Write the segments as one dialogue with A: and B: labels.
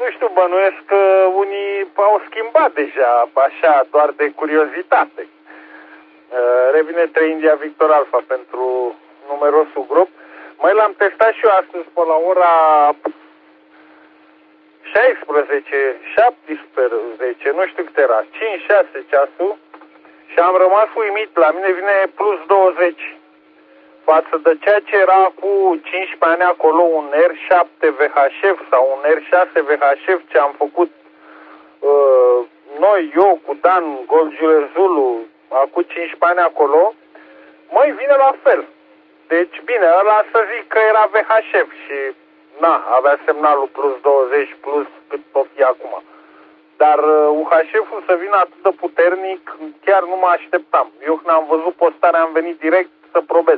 A: nu știu, bănuiesc că unii au schimbat deja, așa, doar de curiozitate. Revine 3 India Victor Alpha pentru numerosul grup. Mai l-am testat și eu astăzi pe la ora 16, 17, nu știu cât era, 5-6 ceasul și am rămas uimit. La mine vine plus 20 față de ceea ce era cu 15 ani acolo, un R7 VHF sau un R6 VHF ce am făcut noi, eu cu Dan Golgiule Zulu acum 15 ani acolo, măi, vine la fel. Deci, bine, ăla să zic că era VHF și, avea semnalul plus 20, plus cât o fi acum. Dar UHF-ul să vină atât de puternic, chiar nu mă așteptam. Eu când am văzut postarea, am venit direct să probez.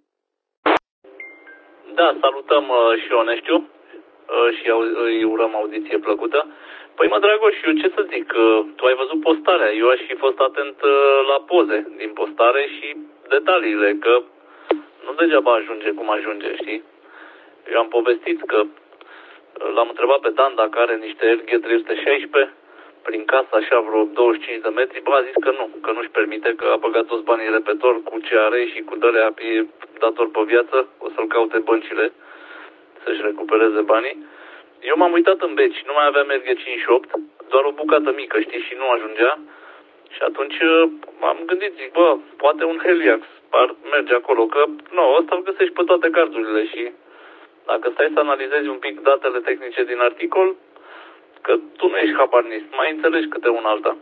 B: Da, salutăm și Oneștiu și îi urăm audiție plăcută. Păi mă, Dragoș, eu ce să zic, tu ai văzut postarea, eu aș fi fost atent la poze din postare și detaliile, că nu degeaba ajunge cum ajunge, știi? Eu am povestit că l-am întrebat pe Dan dacă are niște LG 316 prin casă, așa vreo 25 de metri, a zis că nu-și permite, că a băgat toți banii în repetor cu ce are și cu dălea e dator pe viață, o să-l caute băncile să-și recupereze banii. Eu m-am uitat în beci, nu mai aveam LG 58, doar o bucată mică, știi, și nu ajungea. Și atunci m-am gândit, zic, poate un Heliax ar merge acolo, că ăsta îl găsești pe toate cardurile și dacă stai să analizezi un pic datele tehnice din articol, că tu nu ești habarnist, mai înțelegi câte una alta.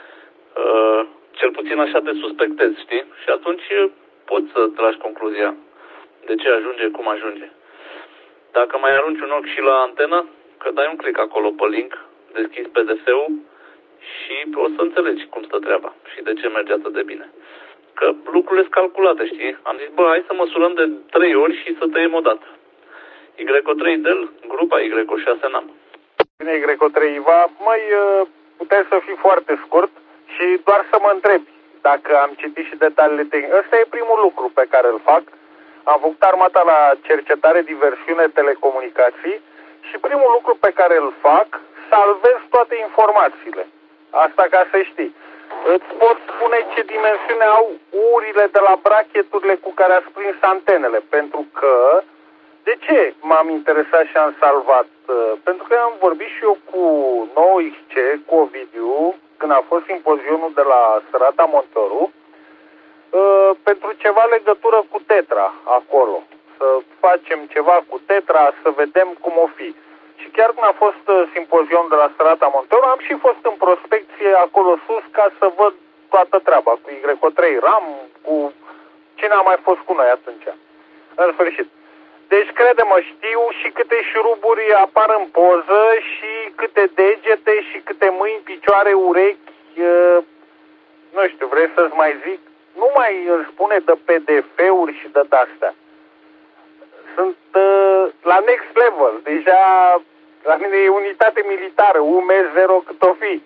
B: Cel puțin așa te suspectezi, știi? Și atunci poți să tragi concluzia de ce ajunge, cum ajunge. Dacă mai arunci un ochi și la antenă, că dai un click acolo pe link, deschizi PDF-ul și o să înțelegi cum stă treaba și de ce merge atât de bine. Că lucrurile sunt calculate, știi? Am zis, hai să măsurăm de 3 ori și să tăiem o dată. Y3 Del, grupa Y6 NAM.
A: Bine, Y3 IVA, puteți să fii foarte scurt și doar să mă întrebi dacă am citit și detaliile tehnice. Ăsta e primul lucru pe care îl fac. Am făcut armata la cercetare, diversiune, telecomunicații și primul lucru pe care îl fac, salvez toate informațiile. Asta ca să știi. Îți pot spune ce dimensiune au urile de la bracheturile cu care ați prins antenele, pentru că de ce m-am interesat și am salvat? Pentru că am vorbit și eu cu 9XC, cu Ovidiu, când a fost simpozionul de la Sărata Montoru, pentru ceva legătură cu Tetra acolo. Să facem ceva cu Tetra, să vedem cum o fi. Și chiar când a fost simpozion de la Sărata Montoru, am și fost în prospecție acolo sus ca să văd toată treaba cu Y3 RAM, cu cine a mai fost cu noi atunci. În sfârșit. Deci, crede-mă, știu și câte șuruburi apar în poză și câte degete și câte mâini, picioare, urechi, nu știu, vrei să-ți mai zic? Nu mai îl spune de PDF-uri și de astea. Sunt la next level, deja la mine e unitate militară, UM0 cât o fi.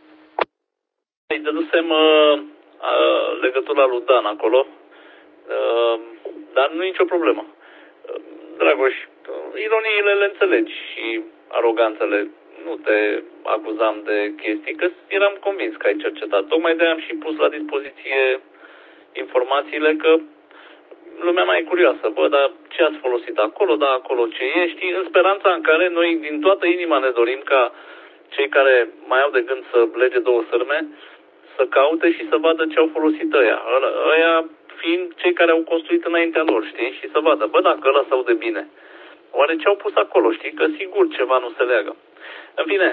B: Îi dădusem legătura lui Dan acolo, dar nu e nicio problemă. Dragoș, ironiile le înțelegi și aroganțele. Nu te acuzam de chestii, că eram convins că ai cercetat. Tocmai de-aia am și pus la dispoziție informațiile, că lumea mai e curioasă. Dar ce ați folosit acolo, acolo ce ești, în speranța în care noi din toată inima ne dorim ca cei care mai au de gând să lege 2 sârme să caute și să vadă ce au folosit ăia fiind cei care au construit înaintea lor, știi? Și să vadă, dacă ăla se aude bine. Oare ce au pus acolo, știi? Că sigur ceva nu se leagă. În fine,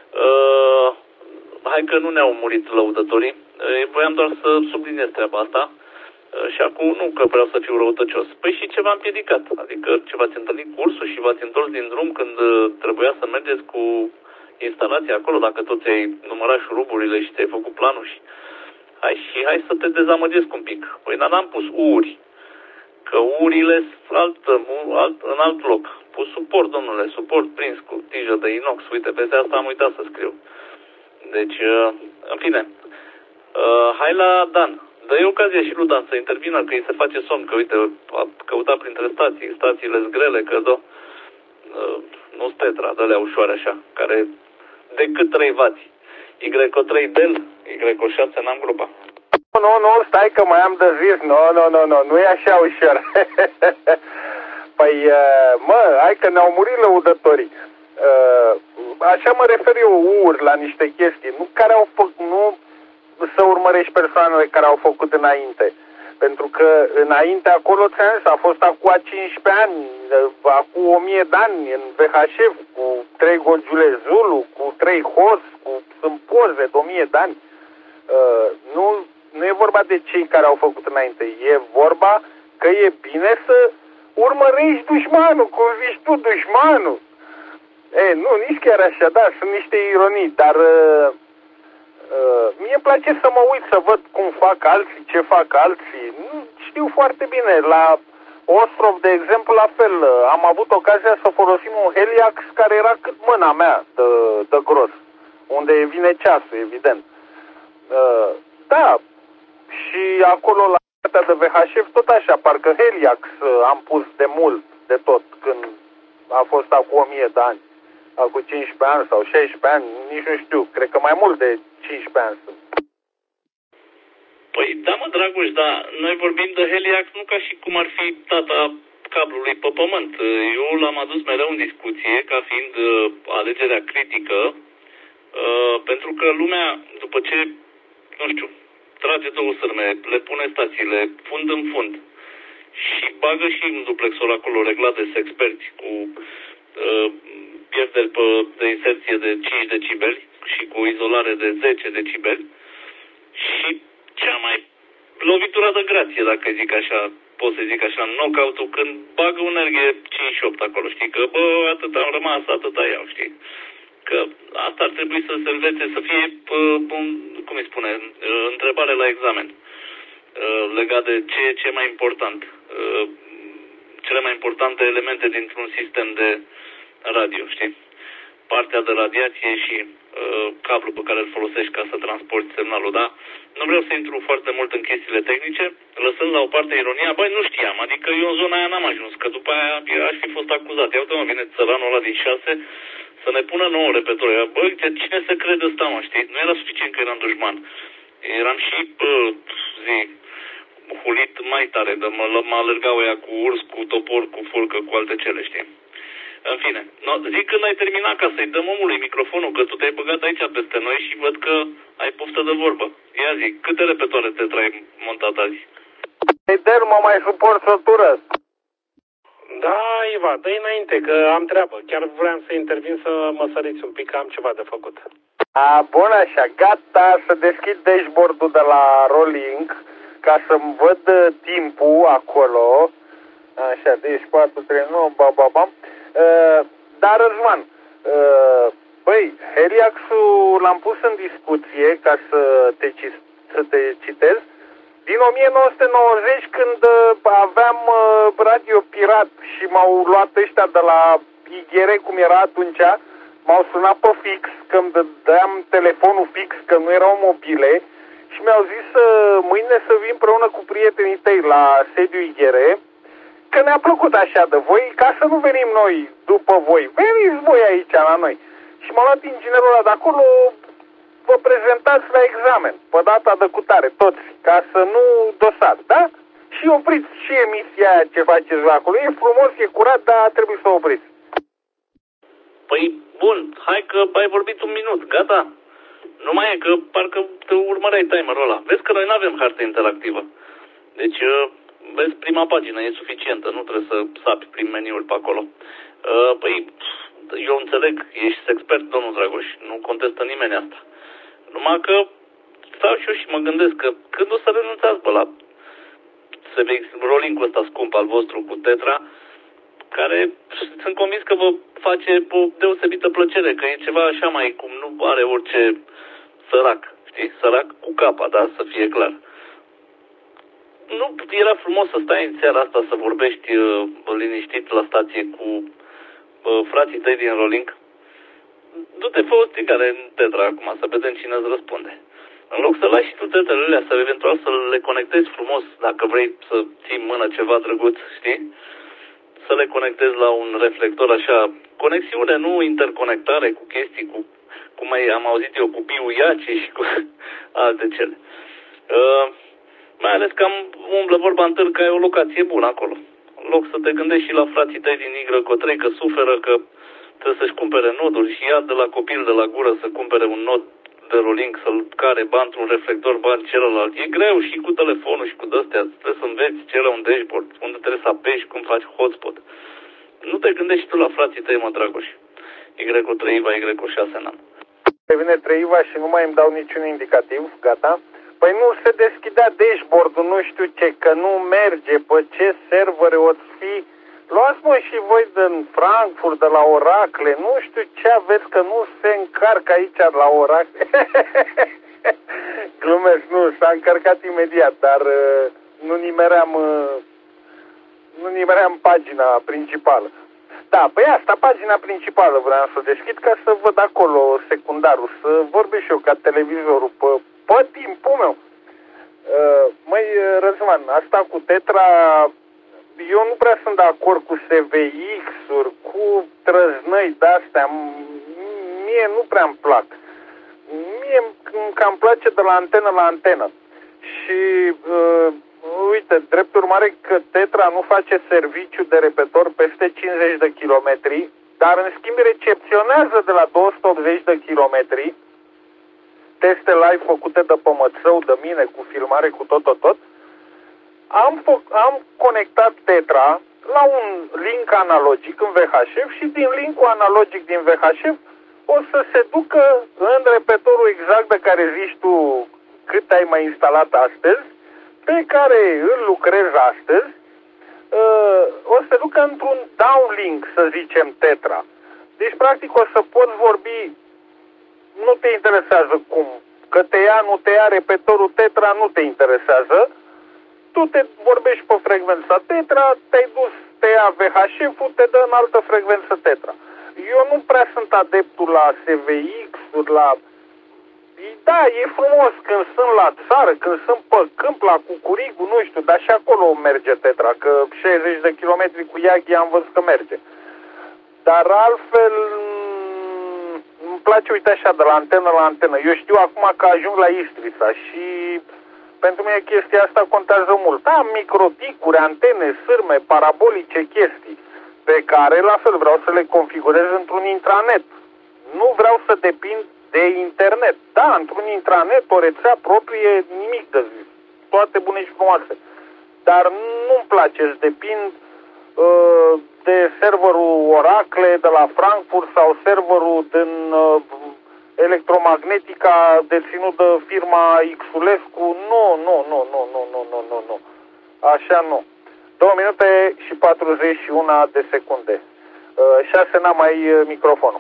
B: hai că nu ne-au murit lăudătorii. Voiam doar să subliniez treaba asta. Și acum nu că vreau să fiu răutăcios. Păi și ce v-a împiedicat? Adică ce v-ați întâlnit cursul și v-ați întors din drum când trebuia să mergeți cu instalația acolo, dacă tot ai numărat șuruburile și ți-ai făcut planul și... Hai să te dezamăgesc un pic. Păi n-am pus uri. Că urile sunt în alt loc. Pus suport, domnule, suport prins cu tijă de inox. Uite, peste asta am uitat să scriu. Deci, în fine, hai la Dan. Dă-i ocazia și lui Dan să intervină, că îi se face somn, că uite, a căutat printre stațiile grele, că nu-s Tetra, dă-lea ușoare așa, care decât 3W. YO3 Del, YO6 n-am grupa.
A: Nu, stai că mai am de zis. Nu e așa ușor. Păi, hai că ne-au murit lăudătorii. Așa mă refer eu la niște chestii, nu să urmărești persoanele care au făcut înainte. Pentru că înainte acolo, a fost acum 15 ani, acum 1000 de ani în VHF, cu 3 Golgiule Zulu, cu 3 Hos, sunt poze de 1000 de ani. Nu e vorba de cei care au făcut înainte, e vorba că e bine să urmărești dușmanul, cum zici tu, dușmanul. Nu, nici chiar așa, da, sunt niște ironii, dar mie îmi place să mă uit, să văd cum fac alții, ce fac alții. Nu știu foarte bine. La Ostrov, de exemplu, la fel, am avut ocazia să folosim un Heliax care era cât mâna mea de gros, unde vine ceasul, evident. Da, și acolo la partea de VHF tot așa, parcă Heliax am pus de mult, de tot, când a fost acum 1000 de ani. Acum 15 ani sau 16 ani, nici nu știu, cred că mai mult de 15 ani sunt.
B: Păi da, mă, Dragoș, dar noi vorbim de Heliax nu ca și cum ar fi tata cablului pe pământ. Eu l-am adus mereu în discuție ca fiind alegerea critică, pentru că lumea, după ce, nu știu, trage două sârme, le pune stațiile fund în fund și bagă și un duplexul acolo reglat de experți cu pierderi de inserție de 5 decibeli și cu izolare de 10 decibeli și cea mai lovitura de grație, dacă zic așa, pot să zic așa, knockout-ul, când bagă un RG 58 acolo, știi, că atât am rămas, atâta iau, știi, că asta ar trebui să se învețe, să fie, cum îi spune, întrebare la examen, legat de ce e mai important, cele mai importante elemente dintr-un sistem de radio, știi? Partea de radiație și cablul pe care îl folosești ca să transporti semnalul, da? Nu vreau să intru foarte mult în chestiile tehnice, lăsând la o parte ironia, nu știam, adică eu în zona aia n-am ajuns, că după aia aș fi fost acuzat. Ia uite, mă, vine țăranul ăla din 6 să ne pună nouă repetoare. Cine se crede ăsta, mă, știi? Nu era suficient că eram dușman. Eram și, hulit mai tare, de mă alergau ea cu urs, cu topor, cu fulcă, cu alte cele, știi? În fine, zic când ai terminat ca să-i dăm omului microfonul, că tu te-ai băgat aici peste noi și văd că ai poftă de vorbă. Ia zi, câte repetoare te trai montat azi?
A: Mă mai suport sătură.
C: Da, Iva, dă-i înainte, că am treabă. Chiar vreau să intervin să mă săriți un pic, că am ceva de făcut.
A: Bun așa, gata să deschid dashboard-ul de la Rolling ca să-mi văd timpul acolo. Așa, deci 4, 3, 9, bam. Dar, Răzvan, Heliax-ul l-am pus în discuție ca să te citez. Din 1990, când aveam radio pirat și m-au luat ăștia de la IGR, cum era atunci, m-au sunat pe fix, că îmi dădeam telefonul fix, că nu erau mobile, și mi-au zis mâine să vin împreună cu prietenii tăi la sediu IGR, că ne-a plăcut așa de voi, ca să nu venim noi după voi. Veniți voi aici la noi. Și m-a luat inginerul ăla de acolo, vă prezentați la examen, pe data de cutare, toți, ca să nu dosar, da? Și opriți și emisia aia ce faceți la acolo. E frumos, e curat, dar trebuie să opriți.
B: Păi, bun, hai că ai vorbit un minut, gata? Nu mai e, că parcă te urmăreai timerul ăla. Vezi că noi nu avem hartă interactivă. Deci, vezi, prima pagină e suficientă, nu trebuie să sapi prin meniul pe acolo. Păi, eu înțeleg, ești expert, domnul Dragoș, nu contestă nimeni asta. Numai că stau și eu și mă gândesc că când o să renunțați, la Rolling-ul ăsta scump al vostru cu Tetra, care sunt convins că vă face o deosebită plăcere, că e ceva așa mai cum nu are orice sărac, știi? Sărac cu capa, da, să fie clar. Nu era frumos să stai în seara asta să vorbești liniștit la stație cu frații tăi din Rolling? Du-te, fă o strigare în Tetra acum, să vedem cine îți răspunde. În loc să lași și tu tetrele alea, să eventual să le conectezi frumos, dacă vrei să ții în mână ceva drăguț, știi? Să le conectezi la un reflector așa, conexiune, nu interconectare cu chestii, cum am auzit eu cu Piu Iaci și cu alte cele. Mai ales că umblă vorba în târg că ai o locație bună acolo. În loc să te gândești și la frații tăi din Y-Cotrei că suferă, că trebuie să-și cumpere noduri și ia de la copil de la gură să cumpere un nod de rolling, să-l care bani într-un reflector, bani celălalt. E greu și cu telefonul și cu de-astea. Trebuie să înveți ce la un dashboard, unde trebuie să apeși, cum faci hotspot. Nu te gândești tu la frații tăi, mă, Dragoș. Y-3, Y6 n-am.
A: Vine 3 și nu mai îmi dau niciun indicativ, gata. Păi nu se deschidea dashboard-ul, nu știu ce, că nu merge, pe ce servere o fi. Luați mă și voi din Frankfurt, de la Oracle, nu știu ce aveți, că nu se încarcă aici la Oracle. Glumesc, nu, s-a încărcat imediat, dar nu nimeream pagina principală. Da, păi asta, pagina principală vreau să deschid ca să văd acolo secundarul, să vorbesc și eu ca televizorul pe timpul meu. Măi, Răzvan, asta cu Tetra, eu nu prea sunt de acord cu SVX-uri, cu trăznăi de-astea, mie nu prea îmi plac. Mie cam place de la antenă la antenă. Și uite, drept urmare că Tetra nu face serviciu de repetor peste 50 de kilometri, dar în schimb recepționează de la 280 de kilometri, teste live făcute de Pămățău, de mine, cu filmare, cu tot. Am conectat Tetra la un link analogic în VHF și din linkul analogic din VHF o să se ducă în repetorul exact de care zici tu cât ai mai instalat astăzi, pe care îl lucrez astăzi, o să se ducă într-un downlink, să zicem, Tetra. Deci, practic, o să poți vorbi, nu te interesează cum, că te ia, nu te ia, repetorul Tetra nu te interesează, tu te vorbești pe frecvența Tetra, te-ai dus, te ia VHF-ul, te dă în altă frecvență Tetra. Eu nu prea sunt adeptul la SVX-uri, la... Da, e frumos când sunt la țară, când sunt pe câmp, la Cucurigu, nu știu, dar și acolo merge Tetra, că 60 de kilometri cu Iaghi am văzut că merge. Dar altfel, îmi place, uite așa, de la antenă la antenă. Eu știu acum că ajung la Istrița și pentru mine chestia asta contează mult. Da, microticuri, antene, sârme, parabolice, chestii pe care, la fel, vreau să le configurez într-un intranet. Nu vreau să depind de internet. Da, într-un intranet, o rețea proprie, nimic de zis. Toate bune și frumoase. Dar nu-mi place, îți depind de serverul Oracle de la Frankfurt sau serverul din Electromagnetica deținut de firma Xulescu. Nu. Așa nu. 2 minute și 41 de secunde. 6 n-am mai microfonul.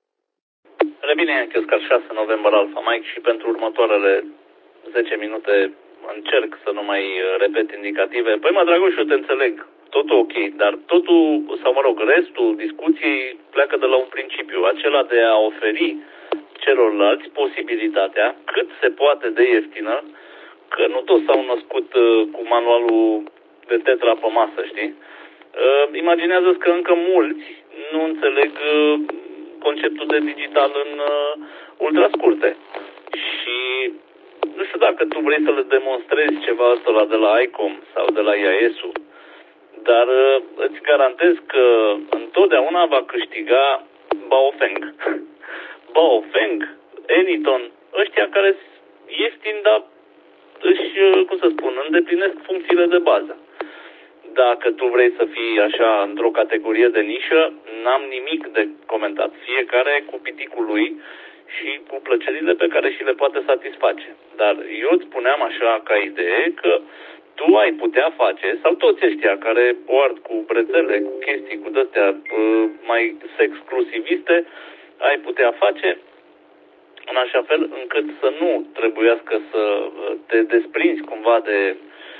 B: Revine Yankee Oscar 6 November Alpha Mike și pentru următoarele 10 minute încerc să nu mai repet indicative. Păi mă, Dragoș, eu te înțeleg. Totul ok, dar totul, sau mă rog, restul discuției pleacă de la un principiu, acela de a oferi celorlalți posibilitatea, cât se poate de ieftină, că nu toți s-au născut cu manualul de Tetra pe masă, știi? Imaginează-ți că încă mulți nu înțeleg conceptul de digital în ultrascurte. Și nu știu dacă tu vrei să le demonstrezi ceva ăsta de la ICOM sau de la IAS-ul, dar îți garantez că întotdeauna va câștiga Baofeng. Baofeng, Anyton, ăștia care sunt ieftini, dar își, cum să spun, îndeplinesc funcțiile de bază. Dacă tu vrei să fii așa într-o categorie de nișă, n-am nimic de comentat. Fiecare cu piticul lui și cu plăcerile pe care și le poate satisface. Dar eu îți spuneam așa ca idee că tu ai putea face, sau toți ăștia care o ard cu rețele, cu chestii, cu de-astea mai sexclusiviste, ai putea face în așa fel încât să nu trebuiască să te desprinzi cumva de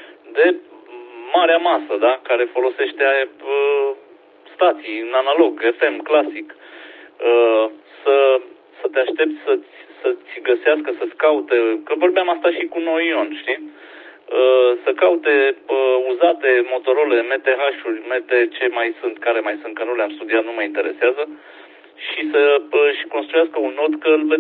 B: marea masă, da? Care folosește stații în analog, FM, clasic. Să te aștepți să-ți găsească, să-ți caute, că vorbeam asta și cu noi Ion, știi? Să caute uzate Motorola, MTH-uri, ce mai sunt, care mai sunt, că nu le-am studiat, nu mă interesează, și să-și construiască un nod, că îl